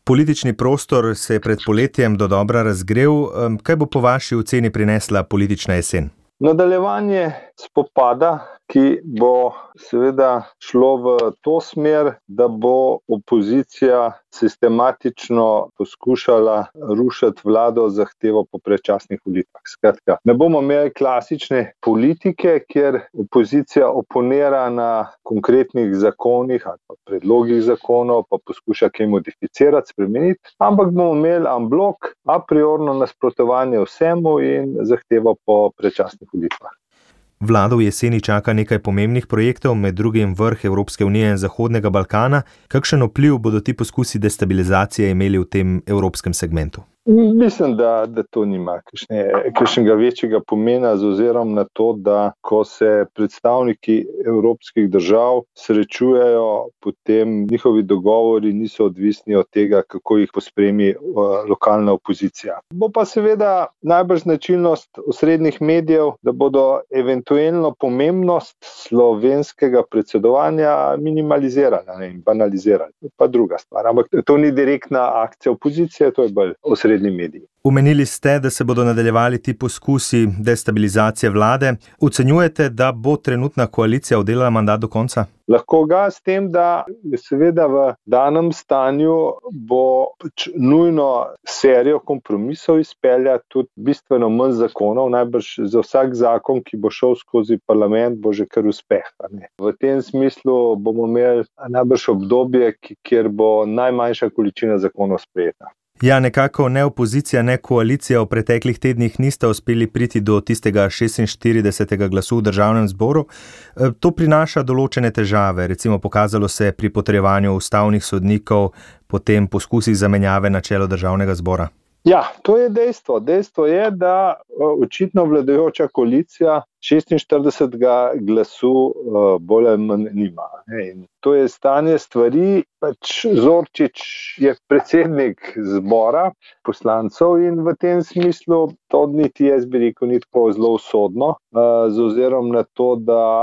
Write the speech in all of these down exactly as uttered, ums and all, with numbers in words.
Politični prostor se je pred poletjem dodobra razgrel. Kaj bo po vaši oceni prinesla politična jesen? Nadaljevanje spopada, ki bo seveda šlo v to smer, da bo opozicija sistematično poskušala rušiti vlado z zahtevo po predčasnih volitvah. Skratka, ne bomo imeli klasične politike, kjer opozicija oponira na konkretnih zakonih ali pa predlogih zakonov, pa poskuša kaj modificirati, spremeniti, ampak bomo imeli en blok, a priorno nasprotovanje vsemu in zahtevo po predčasnih volitvah. Vlado v jeseni čaka nekaj pomembnih projektov, med drugim vrh Evropske unije in Zahodnega Balkana. Kakšen vpliv bodo ti poskusi destabilizacije imeli v tem evropskem segmentu? Mislim, da, da to nima kakšnega večjega pomena z ozirom na to, da ko se predstavniki evropskih držav srečujejo, potem njihovi dogovori niso odvisni od tega, kako jih pospremi lokalna opozicija. Bo pa seveda najbrž značilnost osrednjih medijev, da bodo eventualno pomembnost slovenskega predsedovanja minimalizirali in banalizirali. Pa druga stvar, ampak to ni direktna akcija opozicije, to je bolj osrednji mediji. Omenili ste, da se bodo nadaljevali ti poskusi destabilizacije vlade. Ocenjujete, da bo trenutna koalicija oddelala mandat do konca? Lahko ga s tem, da je seveda v danem stanju bo pač nujno serijo kompromisov izpeljati, tudi bistveno manj zakonov, najbrž za vsak zakon, ki bo šel skozi parlament, bo že kar uspeh. Ne? V tem smislu bomo imeli najbrž obdobje, kjer bo najmanjša količina zakonov sprejeta. Ja, nekako ne opozicija, ne koalicija v preteklih tednih nista uspeli priti do tistega šestinštiridesetega glasu v državnem zboru. To prinaša določene težave, recimo pokazalo se pri potrjevanju ustavnih sodnikov, potem poskusih zamenjave na čelo državnega zbora. Ja, to je dejstvo. Dejstvo je, da očitno vladajoča koalicija šestinštiridesetega glasu bolj ali manj nima. In to je stanje stvari, pač Zorčič je predsednik zbora poslancev in v tem smislu to niti jaz bi rekel ni tako zelo usodno, z ozirom na to,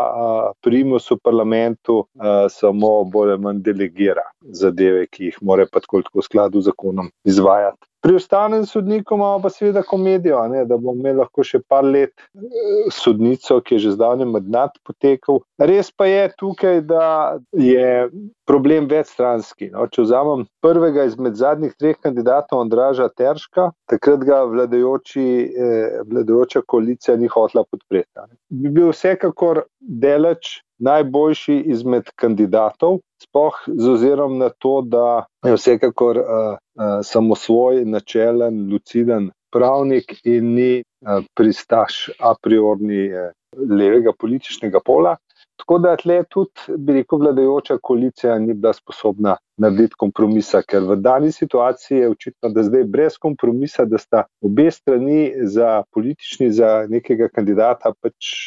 da primus v parlamentu samo bolj ali manj delegira zadeve, ki jih mora pa tako v skladu z zakonom izvajati. Pri ustavnem sodniku imamo pa seveda komedijo, ne, da bomo imeli lahko še par let sodnico, ki je že zdavnaj mandat potekel. Res pa je tukaj, da je problem večstranski. No, če vzamem prvega izmed zadnjih treh kandidatov Andraža Terška, takrat ga vladajoči, eh, vladajoča koalicija ni hotela podpreti. Bi bil vsekakor deleč najboljši izmed kandidatov, sploh z ozirom na to, da je vsekakor uh, uh, samosvoj, načelen, luciden pravnik in ni uh, pristaš a priorni uh, levega političnega pola. Tako da tle tudi, bi rekel, vladajoča koalicija ni bila sposobna narediti kompromisa, ker v dani situaciji je očitno, da zdaj brez kompromisa, da sta obe strani za politični, za nekega kandidata pač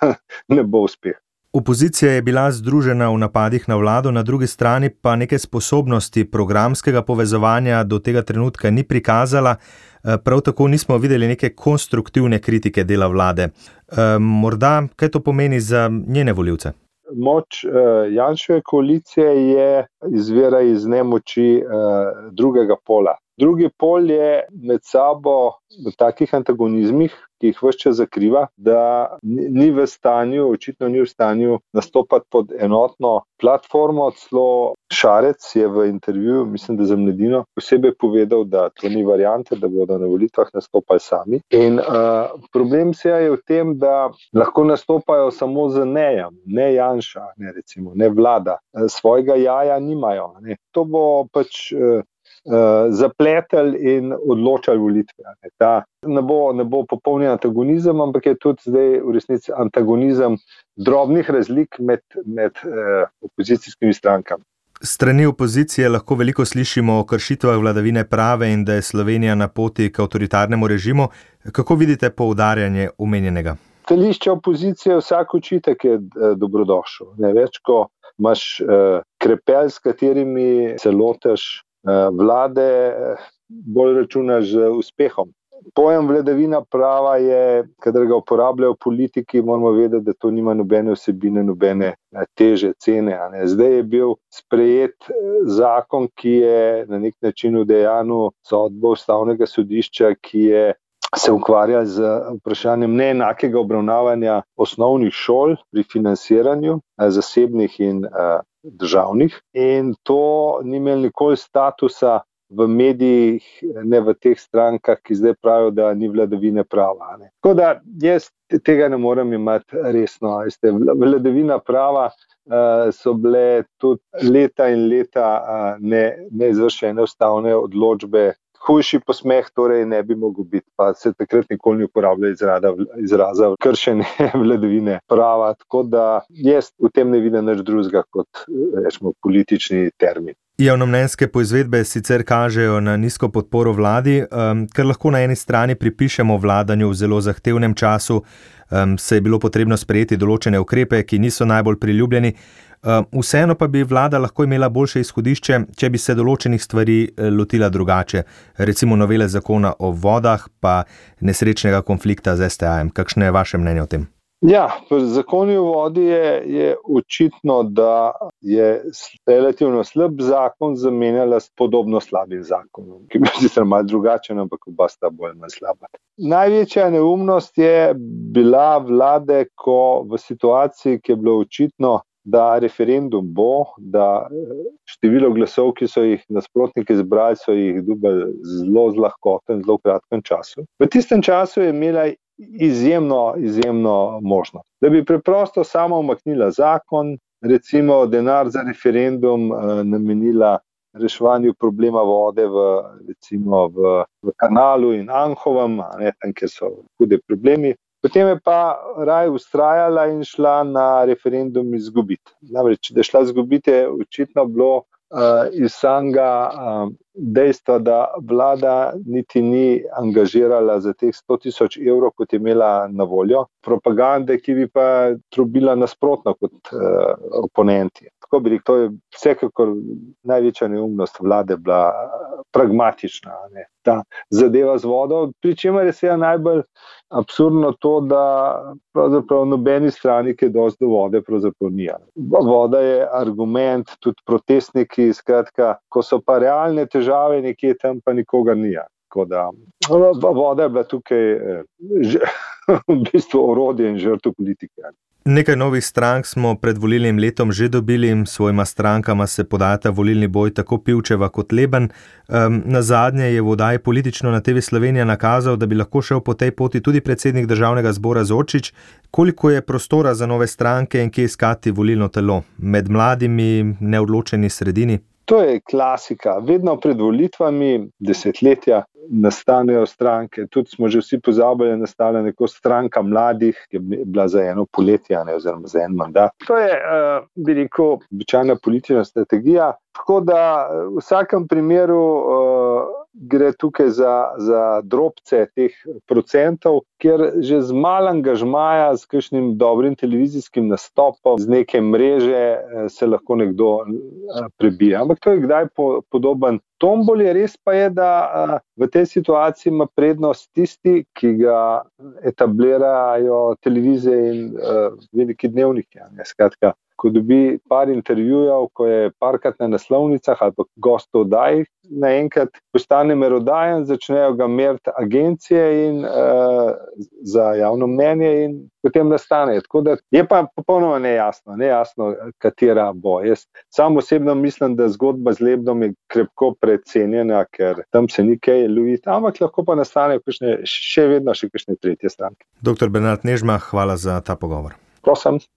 ne bo uspeh. Opozicija je bila združena v napadih na vlado, na drugi strani pa neke sposobnosti programskega povezovanja do tega trenutka ni prikazala. Prav tako nismo videli neke konstruktivne kritike dela vlade. Morda, kaj to pomeni za njene volivce? Moč Janševe koalicije je izvira iz nemoči drugega pola. Drugi pol je med sabo v takih antagonizmih, ki jih ves čas zakriva, da ni v stanju, očitno ni v stanju nastopati pod enotno platformo. Celo Šarec je v intervjuju, mislim, da za Mladino, posebej povedal, da to ni variante, da bodo na volitvah nastopali sami. In uh, problem se je v tem, da lahko nastopajo samo z nejem, ne Janša, ne recimo, ne vlada. Svojega jaja nimajo. Ne. To bo pač uh, Uh, zapletel in odločal volitve. Ta ne bo, ne bo popolni antagonizem, ampak je tudi zdaj v resnici antagonizem drobnih razlik med, med uh, opozicijskimi strankami. Strani opozicije lahko veliko slišimo o kršitvah vladavine prave in da je Slovenija na poti k avtoritarnemu režimu. Kako vidite poudarjanje omenjenega? Stališče opozicije, vsak očitek je dobrodošel. Ne več, ko imaš uh, krepelj, s katerimi se lotaš vlade, bolj računaš z uspehom. pojem vladavina prava je, kadar ga uporabljajo politiki, moramo vedeti, da to nima nobene vsebine, nobene teže cene. A ne. Zdaj je bil sprejet zakon, ki je na nek način udejanil sodbo Ustavnega sodišča, ki je se ukvarja z vprašanjem neenakega obravnavanja osnovnih šol pri financiranju zasebnih in državnih. In to ni imel nikoli statusa v medijih, ne v teh strankah, ki zdaj pravijo, da ni vladavine prava. Ne. Tako da jaz tega ne morem imati resno. Veste, vladavina prava uh, so bile tudi leta in leta uh, ne, neizvršene ustavne odločbe. Hujši posmeh torej ne bi mogel biti, pa se takrat nikoli ni uporabljal izraza, izraza kršenje vladavine prava. Tako da jaz v tem ne vidim nič drugega kot rečemo politični termin. Javnomnenjske poizvedbe sicer kažejo na nizko podporo vladi, um, ker lahko na eni strani pripišemo vladanju v zelo zahtevnem času, um, se je bilo potrebno sprejeti določene ukrepe, ki niso najbolj priljubljeni. Um, vseeno pa bi vlada lahko imela boljše izhodišče, če bi se določenih stvari lotila drugače, recimo novele zakona o vodah, pa nesrečnega konflikta z es te a-jem. Kakšno je vaše mnenje o tem? Ja, pri zakonu o vodi je, je očitno, da je relativno slab zakon zamenjala s podobno slabim zakonom, ki je bil sicer malo drugačen, ampak oba sta bolj manj slaba. Največja neumnost je bila vlade, ko v situaciji, ki je bilo očitno, da referendum bo, da število glasov, ki so jih nasprotniki zbrali, so jih dobili zelo z lahkoto in zelo v kratkem času. V tistem času je imela izjemno, izjemno možnost, da bi preprosto samo umaknila zakon, recimo denar za referendum eh, namenila reševanju problema vode v, recimo v, v Kanalu in Anhovem, ne, tam, kjer so hude problemi. Potem je pa raj ustrajala in šla na referendum izgubiti. Namreč, da je šla izgubiti, je očitno bilo uh, iz samega uh, dejstva, da vlada niti ni angažirala za teh sto tisoč evrov, kot je imela na voljo, propagande, ki bi pa trobila nasprotno kot uh, oponenti. Tako bi rekel, to je vsekakor največja neumnost vlade bila pragmatična, ne, ta zadeva z vodo, pri čemer je seveda najbolj absurdno to, da pravzaprav nobeni strani, ki je dosti do vode, pravzaprav ni. Voda je argument, tudi protestniki, skratka, ko so pa realne težave nekje tam, pa nikogar ni. Tako da voda je bila tukaj v bistvu orodje in žrtev politike. Nekaj novih strank smo pred volilnim letom že dobili, svojima strankama se podata volilni boj tako Pivčeva kot Leben. Um, na zadnje je v oddaji Politično na te ve Slovenija nakazal, da bi lahko šel po tej poti tudi predsednik Državnega zbora Zorčič. Koliko je prostora za nove stranke in kje iskati volilno telo? Med mladimi, neodločeni sredini? To je klasika. Vedno pred volitvami, desetletja, nastanejo stranke. Tudi smo že vsi pozabili, da nastala neko stranka mladih, ki je bila za eno poletje, ne, oziroma za en mandat. To je, uh, bi rekel, običajna politična strategija. Tako da v vsakem primeru uh, gre tukaj za, za drobce teh procentov, kjer že z malo angažmaja, s kakšnim dobrim televizijskim nastopom, z neke mreže se lahko nekdo uh, prebija. Ampak to je kdaj po, podoben tomboli. Res pa je, da uh, v tej situaciji ima prednost tisti, ki ga etablirajo televizije in uh, veliki dnevniki. Skratka, ko dobi par intervjujev, ko je parkrat na naslovnicah ali pa gostov oddaj, naenkrat postane merodajen, začnejo ga meriti agencije in, uh, za javno mnenje in potem nastane. Tako da je pa popolnoma nejasno, nejasno, katera bo. Jaz sam osebno mislim, da zgodba z Lebnom je krepko precenjena, ker tam se ni kaj loviti, ampak lahko pa nastane kakšne, še vedno še kakšne tretje stranke. Doktor Bernard Nežmah, hvala za ta pogovor. Prosim.